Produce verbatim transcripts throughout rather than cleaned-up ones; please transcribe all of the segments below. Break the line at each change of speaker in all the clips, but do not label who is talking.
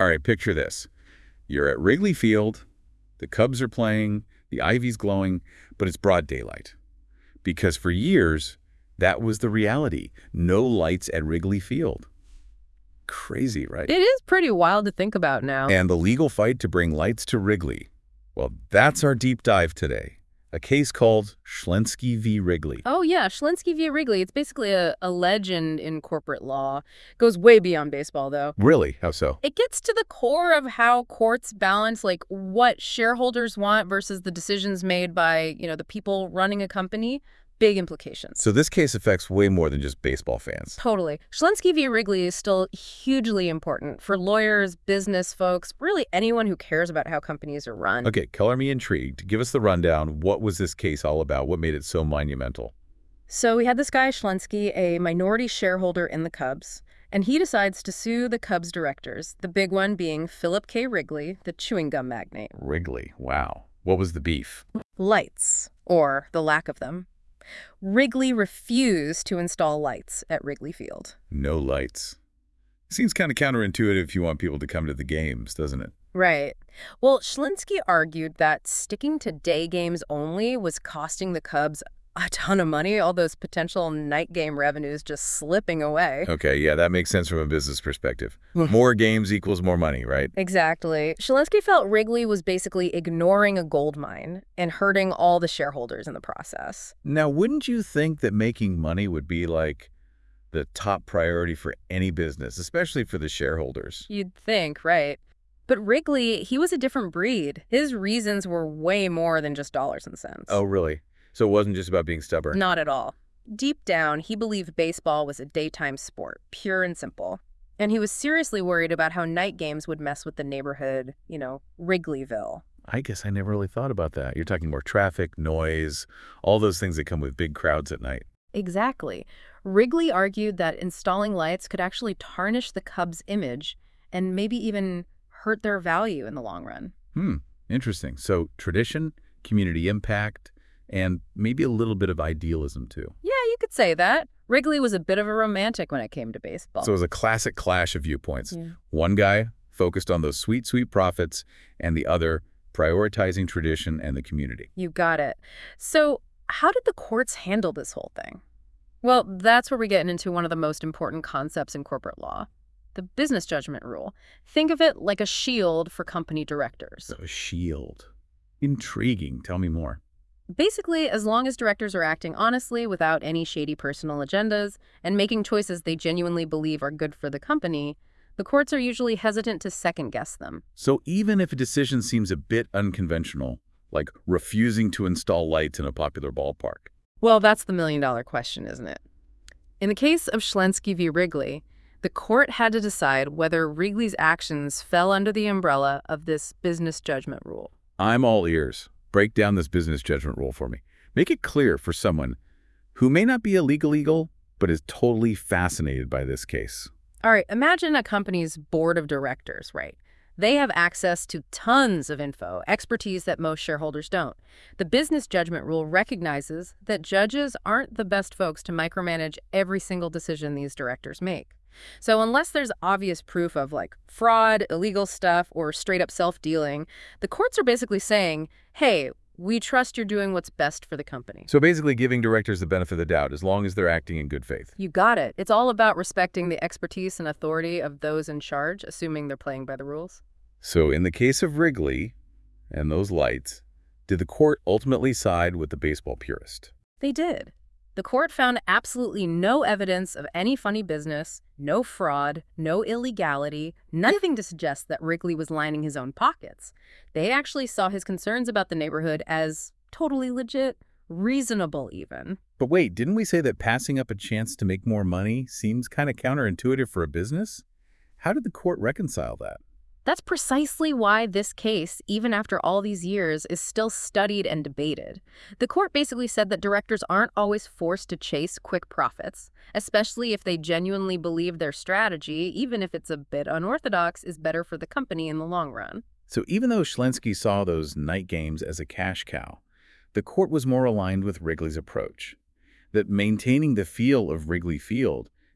All right, picture this. You're at Wrigley Field, the Cubs are playing, the ivy's glowing, but it's broad daylight. Because for years, that was the reality. No lights at Wrigley Field. Crazy, right?
It is pretty wild to think about now.
And the legal fight to bring lights to Wrigley. Well, that's our deep dive today. A case called Schlensky v. Wrigley.
Oh, yeah, Schlensky v. Wrigley. It's basically a, a legend in corporate law. Goes way beyond baseball, though.
Really? How so?
It gets to the core of how courts balance, like, what shareholders want versus the decisions made by, you know, the people running a company. Big implications.
So this case affects way more than just baseball fans.
Totally. Schlensky v. Wrigley is still hugely important for lawyers, business folks, really anyone who cares about how companies are run.
Okay, color me intrigued. Give us the rundown. What was this case all about? What made it so monumental?
So we had this guy, Schlensky, a minority shareholder in the Cubs, and he decides to sue the Cubs directors, the big one being Philip K. Wrigley, the chewing gum magnate.
Wrigley, wow. What was the beef?
Lights, or the lack of them. Wrigley refused to install lights at Wrigley Field.
No lights. Seems kind of counterintuitive if you want people to come to the games, doesn't it?
Right. Well, Schlensky argued that sticking to day games only was costing the Cubs a ton of money, all those potential night game revenues just slipping away.
Okay, yeah, that makes sense from a business perspective. More games equals more money, right?
Exactly. Schlensky felt Wrigley was basically ignoring a gold mine and hurting all the shareholders in the process.
Now, wouldn't you think that making money would be like the top priority for any business, especially for the shareholders?
You'd think, right? But Wrigley, he was a different breed. His reasons were way more than just dollars and cents.
Oh, really? So it wasn't just about being stubborn?
Not at all. Deep down, he believed baseball was a daytime sport, pure and simple. And he was seriously worried about how night games would mess with the neighborhood, you know, Wrigleyville.
I guess I never really thought about that. You're talking more traffic, noise, all those things that come with big crowds at night.
Exactly. Wrigley argued that installing lights could actually tarnish the Cubs' image and maybe even hurt their value in the long run.
Hmm, interesting. So tradition, community impact, and maybe a little bit of idealism, too.
Yeah, you could say that. Wrigley was a bit of a romantic when it came to baseball.
So it was a classic clash of viewpoints.
Yeah.
One guy focused on those sweet, sweet profits, and the other prioritizing tradition and the community.
You got it. So how did the courts handle this whole thing? Well, that's where we get into one of the most important concepts in corporate law, the business judgment rule. Think of it like a shield for company directors.
A shield. Intriguing. Tell me more.
Basically, as long as directors are acting honestly without any shady personal agendas and making choices they genuinely believe are good for the company, the courts are usually hesitant to second-guess them.
So even if a decision seems a bit unconventional, like refusing to install lights in a popular ballpark.
Well, that's the million-dollar question, isn't it? In the case of Schlensky v. Wrigley, the court had to decide whether Wrigley's actions fell under the umbrella of this business judgment rule.
I'm all ears. Break down this business judgment rule for me. Make it clear for someone who may not be a legal eagle, but is totally fascinated by this case.
All right, imagine a company's board of directors, right? They have access to tons of info, expertise that most shareholders don't. The business judgment rule recognizes that judges aren't the best folks to micromanage every single decision these directors make. So unless there's obvious proof of like fraud, illegal stuff, or straight up self-dealing, the courts are basically saying, hey, we trust you're doing what's best for the company.
So basically giving directors the benefit of the doubt as long as they're acting in good faith.
You got it. It's all about respecting the expertise and authority of those in charge, assuming they're playing by the rules.
So in the case of Wrigley and those lights, did the court ultimately side with the baseball purist?
They did. The court found absolutely no evidence of any funny business, no fraud, no illegality, nothing to suggest that Wrigley was lining his own pockets. They actually saw his concerns about the neighborhood as totally legit, reasonable even.
But wait, didn't we say that passing up a chance to make more money seems kind of counterintuitive for a business? How did the court reconcile that?
That's precisely why this case, even after all these years, is still studied and debated. The court basically said that directors aren't always forced to chase quick profits, especially if they genuinely believe their strategy, even if it's a bit unorthodox, is better for the company in the long run.
So even though Schlensky saw those night games as a cash cow, the court was more aligned with Wrigley's approach, that maintaining the feel of Wrigley Field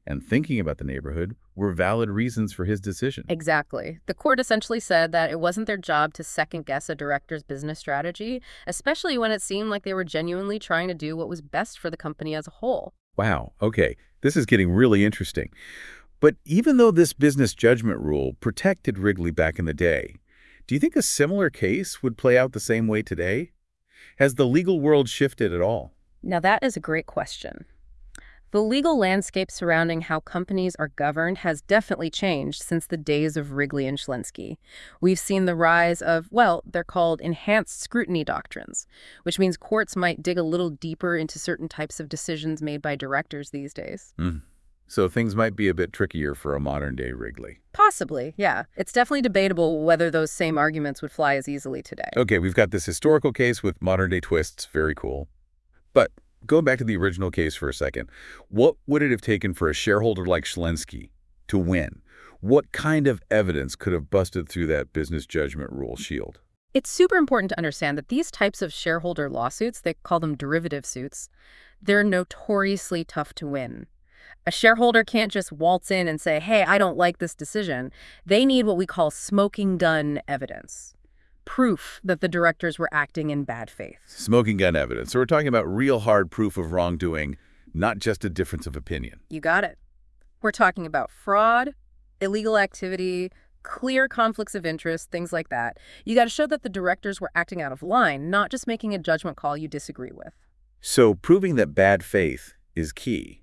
and thinking about the neighborhood were valid reasons for his decision.
Exactly. The court essentially said that it wasn't their job to second-guess a director's business strategy, especially when it seemed like they were genuinely trying to do what was best for the company as a whole.
Wow, okay, this is getting really interesting. But even though this business judgment rule protected Wrigley back in the day, do you think a similar case would play out the same way today? Has the legal world shifted at all?
Now, that is a great question. The legal landscape surrounding how companies are governed has definitely changed since the days of Wrigley and Schlensky. We've seen the rise of, well, they're called enhanced scrutiny doctrines, which means courts might dig a little deeper into certain types of decisions made by directors these days.
Mm. So things might be a bit trickier for a modern-day Wrigley.
Possibly, yeah. It's definitely debatable whether those same arguments would fly as easily today.
Okay, we've got this historical case with modern-day twists. Very cool. But going back to the original case for a second, what would it have taken for a shareholder like Schlensky to win? What kind of evidence could have busted through that business judgment rule shield?
It's super important to understand that these types of shareholder lawsuits, they call them derivative suits, they're notoriously tough to win. A shareholder can't just waltz in and say, hey, I don't like this decision. They need what we call smoking gun evidence. Proof that the directors were acting in bad faith.
Smoking gun evidence. So we're talking about real hard proof of wrongdoing, not just a difference of opinion.
You got it. We're talking about fraud, illegal activity, clear conflicts of interest, things like that. You got to show that the directors were acting out of line, not just making a judgment call you disagree with.
So proving that bad faith is key.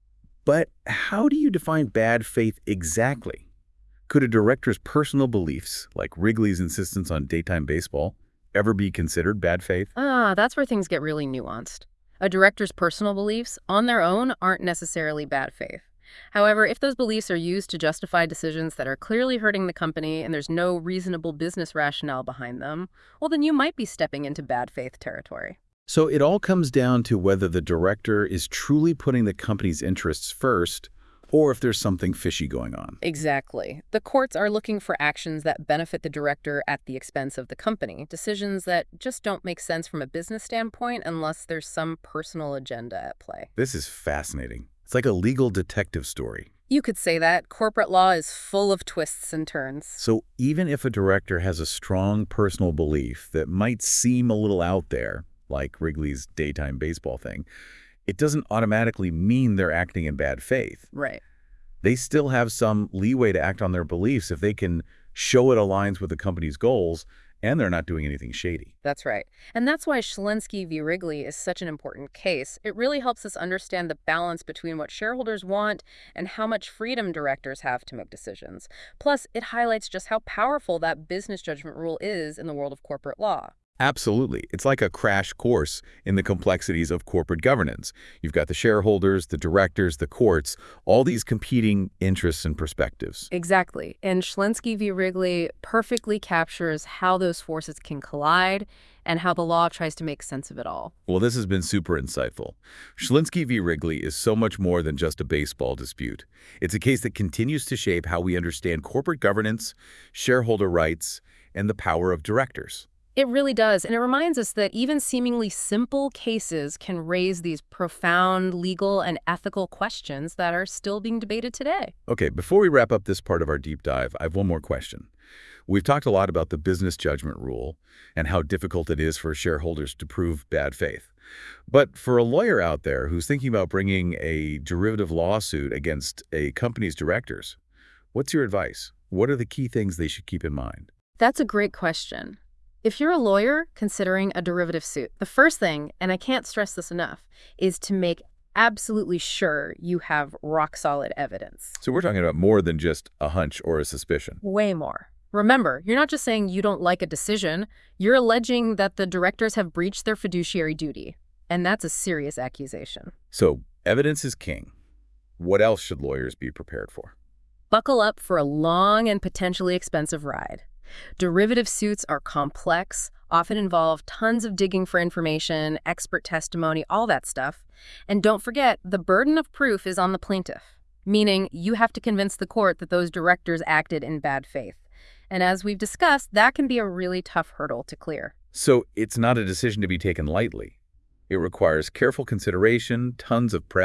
But how do you define bad faith exactly? Could a director's personal beliefs, like Wrigley's insistence on daytime baseball, ever be considered bad faith?
Ah, that's where things get really nuanced. A director's personal beliefs, on their own, aren't necessarily bad faith. However, if those beliefs are used to justify decisions that are clearly hurting the company and there's no reasonable business rationale behind them, well, then you might be stepping into bad faith territory.
So it all comes down to whether the director is truly putting the company's interests first, or if there's something fishy going on.
Exactly. The courts are looking for actions that benefit the director at the expense of the company, decisions that just don't make sense from a business standpoint unless there's some personal agenda at play.
This is fascinating. It's like a legal detective story.
You could say that. Corporate law is full of twists and turns.
So even if a director has a strong personal belief that might seem a little out there, like Wrigley's daytime baseball thing, it doesn't automatically mean they're acting in bad faith.
Right.
They still have some leeway to act on their beliefs if they can show it aligns with the company's goals and they're not doing anything shady.
That's right. And that's why Schlensky v. Wrigley is such an important case. It really helps us understand the balance between what shareholders want and how much freedom directors have to make decisions. Plus, it highlights just how powerful that business judgment rule is in the world of corporate law.
Absolutely. It's like a crash course in the complexities of corporate governance. You've got the shareholders, the directors, the courts, all these competing interests and perspectives.
Exactly. And Schlensky v. Wrigley perfectly captures how those forces can collide and how the law tries to make sense of it all.
Well, this has been super insightful. Schlensky v. Wrigley is so much more than just a baseball dispute. It's a case that continues to shape how we understand corporate governance, shareholder rights, and the power of directors.
It really does, and it reminds us that even seemingly simple cases can raise these profound legal and ethical questions that are still being debated today.
Okay, before we wrap up this part of our deep dive, I have one more question. We've talked a lot about the business judgment rule and how difficult it is for shareholders to prove bad faith. But for a lawyer out there who's thinking about bringing a derivative lawsuit against a company's directors, what's your advice? What are the key things they should keep in mind?
That's a great question. If you're a lawyer considering a derivative suit, the first thing, and I can't stress this enough, is to make absolutely sure you have rock-solid evidence.
So we're talking about more than just a hunch or a suspicion.
Way more. Remember, you're not just saying you don't like a decision, you're alleging that the directors have breached their fiduciary duty, and that's a serious accusation.
So evidence is king. What else should lawyers be prepared for?
Buckle up for a long and potentially expensive ride. Derivative suits are complex, often involve tons of digging for information, expert testimony, all that stuff. And don't forget, the burden of proof is on the plaintiff, meaning you have to convince the court that those directors acted in bad faith. And as we've discussed, that can be a really tough hurdle to clear.
So it's not a decision to be taken lightly. It requires careful consideration, tons of prep,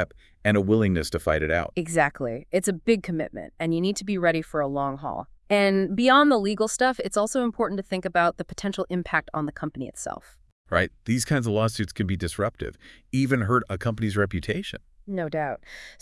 and a willingness to fight it out.
Exactly. It's a big commitment, and you need to be ready for a long haul. And beyond the legal stuff, it's also important to think about the potential impact on the company itself.
Right? These kinds of lawsuits can be disruptive, even hurt a company's reputation.
No doubt.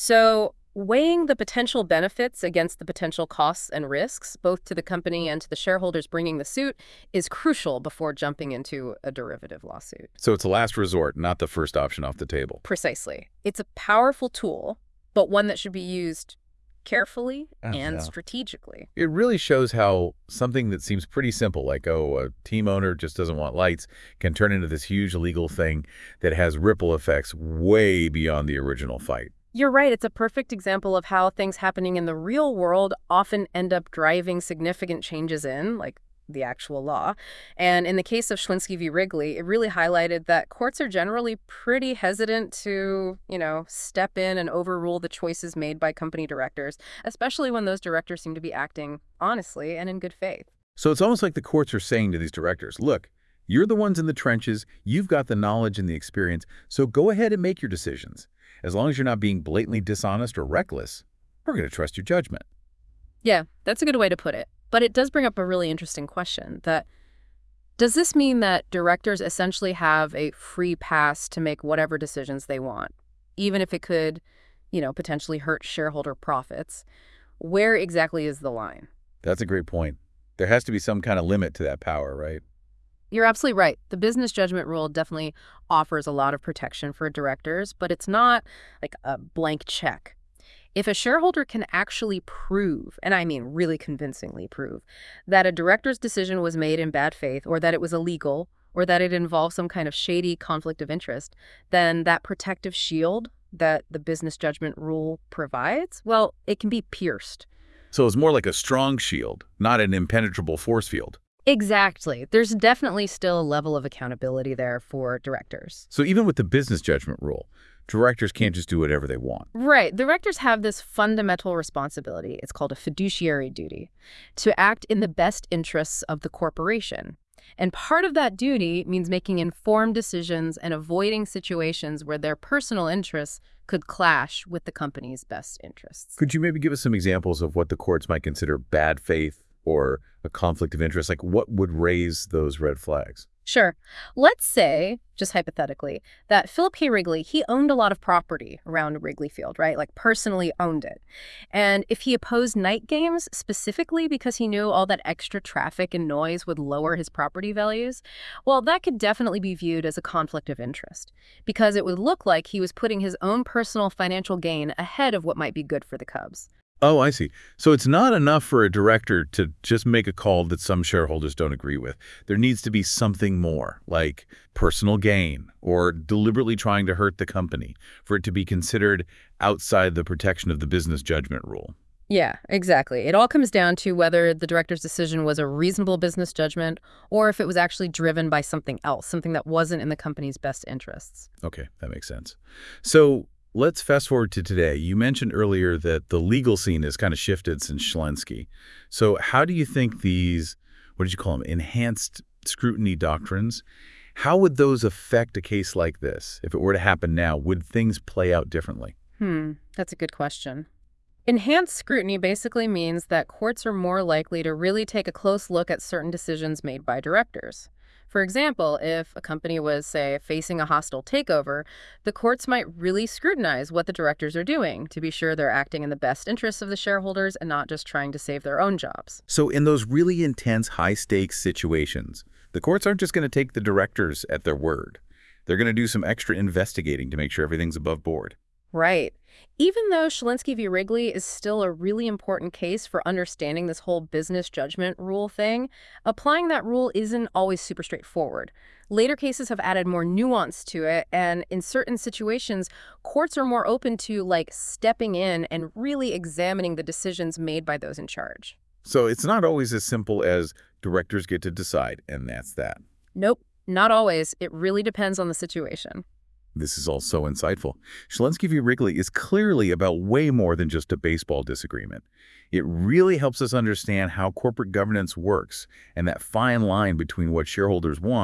So weighing the potential benefits against the potential costs and risks, both to the company and to the shareholders bringing the suit, is crucial before jumping into a derivative lawsuit.
So it's a last resort, not the first option off the table.
Precisely. It's a powerful tool, but one that should be used carefully
Oh,
and
yeah.
strategically.
It really shows how something that seems pretty simple, like, oh, a team owner just doesn't want lights, can turn into this huge legal thing that has ripple effects way beyond the original fight.
You're right. It's a perfect example of how things happening in the real world often end up driving significant changes in, like, the actual law. And in the case of Schlinsky v. Wrigley, it really highlighted that courts are generally pretty hesitant to, you know, step in and overrule the choices made by company directors, especially when those directors seem to be acting honestly and in good faith.
So it's almost like the courts are saying to these directors, look, you're the ones in the trenches, you've got the knowledge and the experience, so go ahead and make your decisions. As long as you're not being blatantly dishonest or reckless, we're going to trust your judgment.
Yeah, that's a good way to put it. But it does bring up a really interesting question that, does this mean that directors essentially have a free pass to make whatever decisions they want, even if it could, you know, potentially hurt shareholder profits? Where exactly is the line?
That's a great point. There has to be some kind of limit to that power, right?
You're absolutely right. The business judgment rule definitely offers a lot of protection for directors, but it's not like a blank check. If a shareholder can actually prove, and I mean really convincingly prove, that a director's decision was made in bad faith, or that it was illegal, or that it involved some kind of shady conflict of interest, then that protective shield that the business judgment rule provides, well, it can be pierced.
So it's more like a strong shield, not an impenetrable force field.
Exactly. There's definitely still a level of accountability there for directors.
So even with the business judgment rule, directors can't just do whatever they want.
Right. Directors have this fundamental responsibility. It's called a fiduciary duty to act in the best interests of the corporation. And part of that duty means making informed decisions and avoiding situations where their personal interests could clash with the company's best interests.
Could you maybe give us some examples of what the courts might consider bad faith or a conflict of interest? Like, what would raise those red flags?
Sure. Let's say, just hypothetically, that Philip K. Wrigley, he owned a lot of property around Wrigley Field, right? Like personally owned it. And if he opposed night games specifically because he knew all that extra traffic and noise would lower his property values, well, that could definitely be viewed as a conflict of interest because it would look like he was putting his own personal financial gain ahead of what might be good for the Cubs.
Oh, I see. So it's not enough for a director to just make a call that some shareholders don't agree with. There needs to be something more, like personal gain or deliberately trying to hurt the company, for it to be considered outside the protection of the business judgment rule.
Yeah, exactly. It all comes down to whether the director's decision was a reasonable business judgment or if it was actually driven by something else, something that wasn't in the company's best interests.
Okay, that makes sense. So let's fast forward to today. You mentioned earlier that the legal scene has kind of shifted since Schlinsky. So how do you think these, what did you call them, enhanced scrutiny doctrines, how would those affect a case like this? If it were to happen now, would things play out differently?
Hmm, that's a good question. Enhanced scrutiny basically means that courts are more likely to really take a close look at certain decisions made by directors. For example, if a company was, say, facing a hostile takeover, the courts might really scrutinize what the directors are doing to be sure they're acting in the best interests of the shareholders and not just trying to save their own jobs.
So in those really intense, high-stakes situations, the courts aren't just going to take the directors at their word. They're going to do some extra investigating to make sure everything's above board.
Right. Even though Schlinsky v. Wrigley is still a really important case for understanding this whole business judgment rule thing, applying that rule isn't always super straightforward. Later cases have added more nuance to it, and in certain situations, courts are more open to, like, stepping in and really examining the decisions made by those in charge.
So it's not always as simple as directors get to decide, and that's that.
Nope, not always. It really depends on the situation.
This is all so insightful. Schlinsky v. Wrigley is clearly about way more than just a baseball disagreement. It really helps us understand how corporate governance works and that fine line between what shareholders want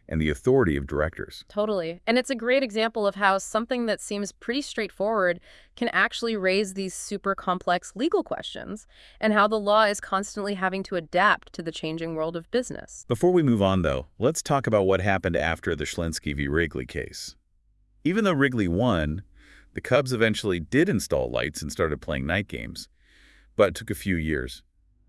and the authority of directors.
Totally. And it's a great example of how something that seems pretty straightforward can actually raise these super complex legal questions, and how the law is constantly having to adapt to the changing world of business.
Before we move on, though, let's talk about what happened after the Schlensky v. Wrigley case. Even though Wrigley won, the Cubs eventually did install lights and started playing night games, but it took a few years.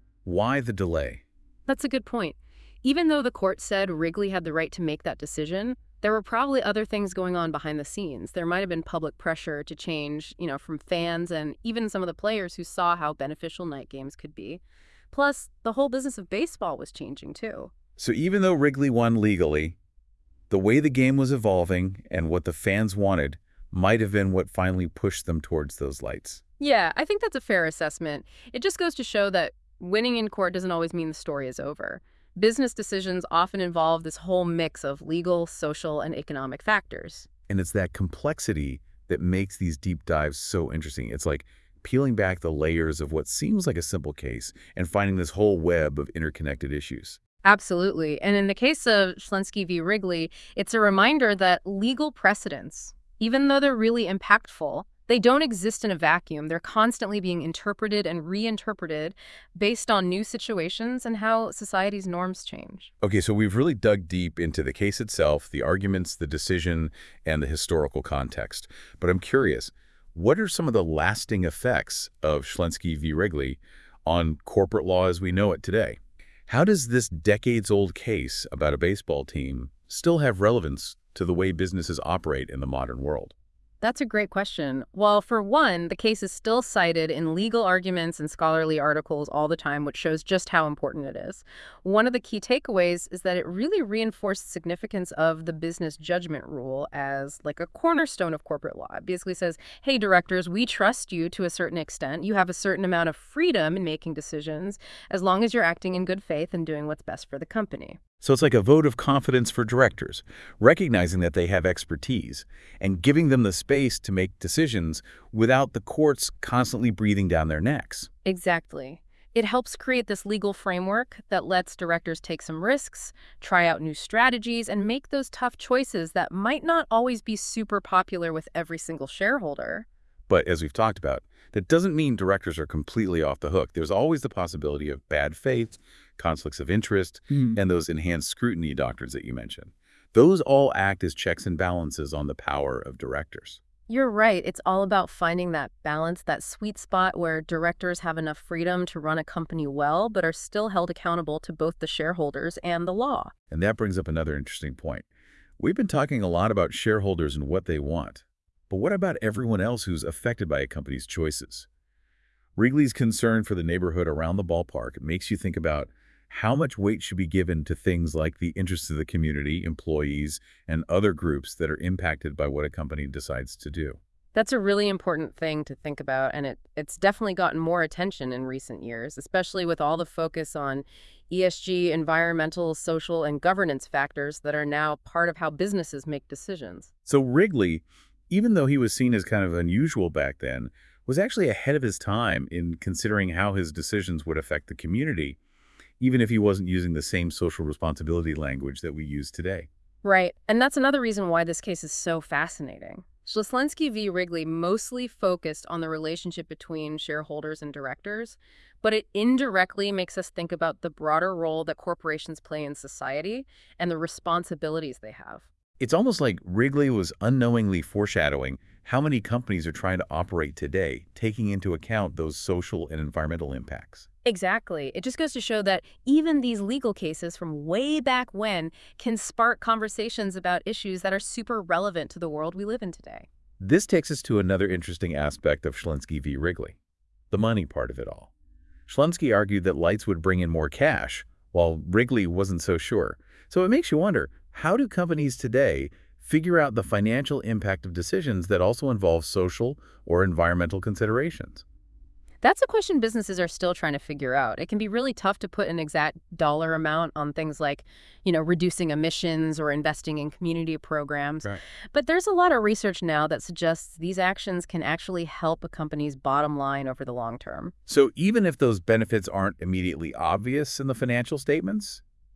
Why the delay?
That's a good point. Even though the court said Wrigley had the right to make that decision, there were probably other things going on behind the scenes. There might have been public pressure to change, you know, from fans and even some of the players who saw how beneficial night games could be. Plus, the whole business of baseball was changing too.
So even though Wrigley won legally, the way the game was evolving and what the fans wanted might have been what finally pushed them towards those lights.
Yeah, I think that's a fair assessment. It just goes to show that winning in court doesn't always mean the story is over. Business decisions often involve this whole mix of legal, social, and economic factors.
And it's that complexity that makes these deep dives so interesting. It's like peeling back the layers of what seems like a simple case and finding this whole web of interconnected issues.
Absolutely. And in the case of Schlensky v. Wrigley, it's a reminder that legal precedents, even though they're really impactful, they don't exist in a vacuum. They're constantly being interpreted and reinterpreted based on new situations and how society's norms change.
Okay, so we've really dug deep into the case itself, the arguments, the decision, and the historical context. But I'm curious, what are some of the lasting effects of Schlensky v. Wrigley on corporate law as we know it today? How does this decades-old case about a baseball team still have relevance to the way businesses operate in the modern world?
That's a great question. Well, for one, the case is still cited in legal arguments and scholarly articles all the time, which shows just how important it is. One of the key takeaways is that it really reinforced the significance of the business judgment rule as like a cornerstone of corporate law. It basically says, hey, directors, we trust you to a certain extent. You have a certain amount of freedom in making decisions as long as you're acting in good faith and doing what's best for the company.
So it's like a vote of confidence for directors, recognizing that they have expertise and giving them the space to make decisions without the courts constantly breathing down their necks.
Exactly. It helps create this legal framework that lets directors take some risks, try out new strategies, and make those tough choices that might not always be super popular with every single shareholder.
But as we've talked about, that doesn't mean directors are completely off the hook. There's always the possibility of bad faith, conflicts of interest,
Mm.
and those enhanced scrutiny doctrines that you mentioned. Those all act as checks and balances on the power of directors.
You're right. It's all about finding that balance, that sweet spot where directors have enough freedom to run a company well, but are still held accountable to both the shareholders and the law.
And that brings up another interesting point. We've been talking a lot about shareholders and what they want. But what about everyone else who's affected by a company's choices? Wrigley's concern for the neighborhood around the ballpark makes you think about how much weight should be given to things like the interests of the community, employees, and other groups that are impacted by what a company decides to do.
That's a really important thing to think about, and it, it's definitely gotten more attention in recent years, especially with all the focus on E S G, environmental, social, and governance factors that are now part of how businesses make decisions.
So Wrigley, even though he was seen as kind of unusual back then, was actually ahead of his time in considering how his decisions would affect the community, even if he wasn't using the same social responsibility language that we use today.
Right, and that's another reason why this case is so fascinating. Schlesensky v. Wrigley mostly focused on the relationship between shareholders and directors, but it indirectly makes us think about the broader role that corporations play in society and the responsibilities they have.
It's almost like Wrigley was unknowingly foreshadowing how many companies are trying to operate today, taking into account those social and environmental impacts.
Exactly. It just goes to show that even these legal cases from way back when can spark conversations about issues that are super relevant to the world we live in today.
This takes us to another interesting aspect of Schlensky v. Wrigley, the money part of it all. Schlensky argued that lights would bring in more cash, while Wrigley wasn't so sure. So it makes you wonder, how do companies today figure out the financial impact of decisions that also involve social or environmental considerations?
That's a question businesses are still trying to figure out. It can be really tough to put an exact dollar amount on things like, you know, reducing emissions or investing in community programs.
Right.
But there's a lot of research now that suggests these actions can actually help a company's bottom line over the long term.
So even if those benefits aren't immediately obvious in the financial statements,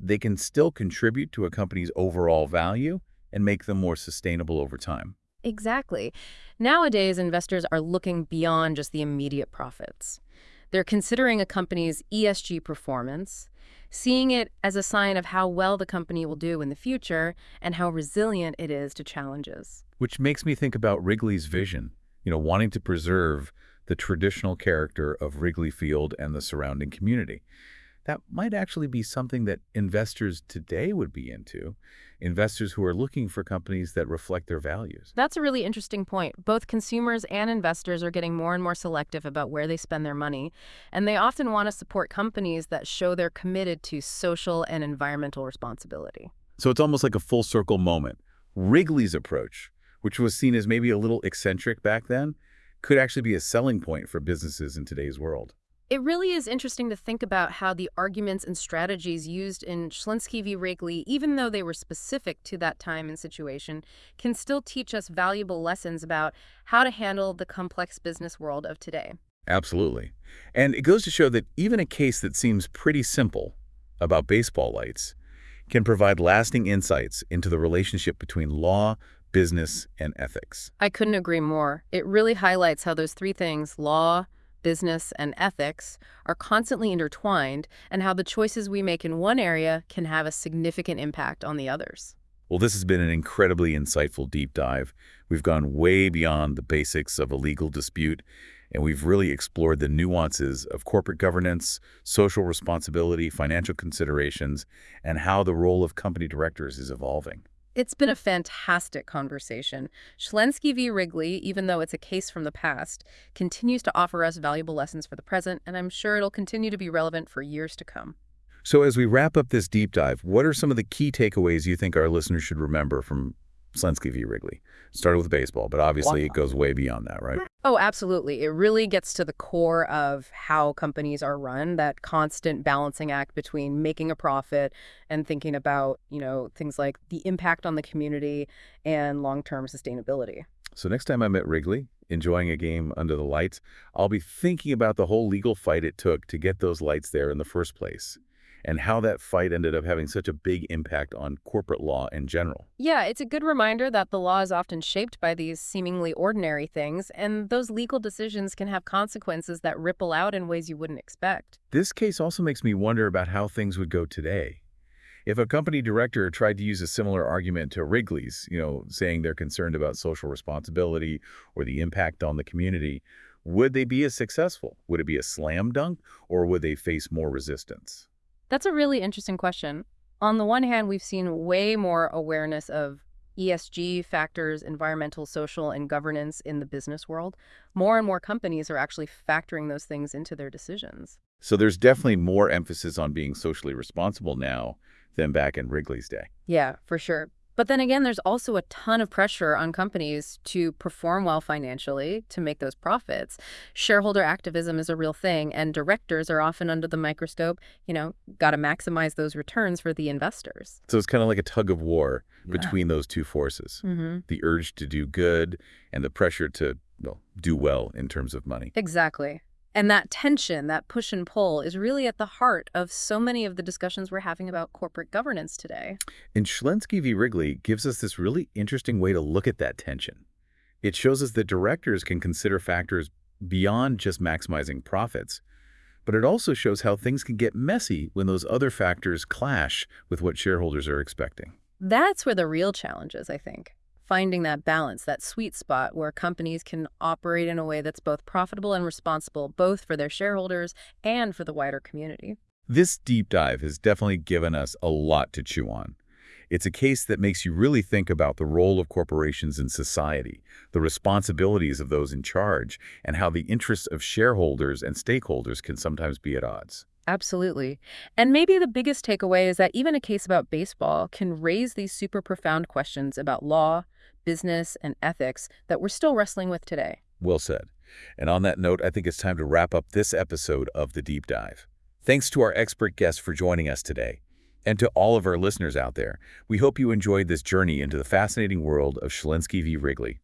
they can still contribute to a company's overall value and make them more sustainable over time.
Exactly. Nowadays, investors are looking beyond just the immediate profits. They're considering a company's E S G performance, seeing it as a sign of how well the company will do in the future and how resilient it is to challenges.
Which makes me think about Wrigley's vision, you know, wanting to preserve the traditional character of Wrigley Field and the surrounding community. That might actually be something that investors today would be into, investors who are looking for companies that reflect their values.
That's a really interesting point. Both consumers and investors are getting more and more selective about where they spend their money, and they often want to support companies that show they're committed to social and environmental responsibility.
So it's almost like a full circle moment. Wrigley's approach, which was seen as maybe a little eccentric back then, could actually be a selling point for businesses in today's world.
It really is interesting to think about how the arguments and strategies used in Shlinsky v. Wrigley, even though they were specific to that time and situation, can still teach us valuable lessons about how to handle the complex business world of today.
Absolutely. And it goes to show that even a case that seems pretty simple about baseball lights can provide lasting insights into the relationship between law, business, and ethics.
I couldn't agree more. It really highlights how those three things, law, business, and ethics, are constantly intertwined, and how the choices we make in one area can have a significant impact on the others.
Well, this has been an incredibly insightful deep dive. We've gone way beyond the basics of a legal dispute, and we've really explored the nuances of corporate governance, social responsibility, financial considerations, and how the role of company directors is evolving.
It's been a fantastic conversation. Shlinsky v. Wrigley, even though it's a case from the past, continues to offer us valuable lessons for the present, and I'm sure it'll continue to be relevant for years to come.
So as we wrap up this deep dive, what are some of the key takeaways you think our listeners should remember from Shlinsky v. Wrigley? Started with baseball, but obviously it goes way beyond that, right?
Oh, absolutely. It really gets to the core of how companies are run, that constant balancing act between making a profit and thinking about, you know, things like the impact on the community and long-term sustainability.
So next time I'm at Wrigley, enjoying a game under the lights, I'll be thinking about the whole legal fight it took to get those lights there in the first place, and how that fight ended up having such a big impact on corporate law in general.
Yeah, it's a good reminder that the law is often shaped by these seemingly ordinary things, and those legal decisions can have consequences that ripple out in ways you wouldn't expect.
This case also makes me wonder about how things would go today. If a company director tried to use a similar argument to Wrigley's, you know, saying they're concerned about social responsibility or the impact on the community, would they be as successful? Would it be a slam dunk, or would they face more resistance?
That's a really interesting question. On the one hand, we've seen way more awareness of E S G factors, environmental, social, and governance in the business world. More and more companies are actually factoring those things into their decisions.
So there's definitely more emphasis on being socially responsible now than back in Wrigley's day.
Yeah, for sure. But then again, there's also a ton of pressure on companies to perform well financially, to make those profits. Shareholder activism is a real thing, and directors are often under the microscope, you know, got to maximize those returns for the investors.
So it's kind of like a tug of war
Yeah.
between those two forces,
Mm-hmm.
the urge to do good and the pressure to, well, do well in terms of money.
Exactly. And that tension, that push and pull, is really at the heart of so many of the discussions we're having about corporate governance today.
And Shlinsky v. Wrigley gives us this really interesting way to look at that tension. It shows us that directors can consider factors beyond just maximizing profits, but it also shows how things can get messy when those other factors clash with what shareholders are expecting.
That's where the real challenge is, I think. Finding that balance, that sweet spot where companies can operate in a way that's both profitable and responsible, both for their shareholders and for the wider community.
This deep dive has definitely given us a lot to chew on. It's a case that makes you really think about the role of corporations in society, the responsibilities of those in charge, and how the interests of shareholders and stakeholders can sometimes be at odds.
Absolutely. And maybe the biggest takeaway is that even a case about baseball can raise these super profound questions about law, business, and ethics that we're still wrestling with today.
Well said. And on that note, I think it's time to wrap up this episode of The Deep Dive. Thanks to our expert guests for joining us today. And to all of our listeners out there, we hope you enjoyed this journey into the fascinating world of Shlinsky v. Wrigley.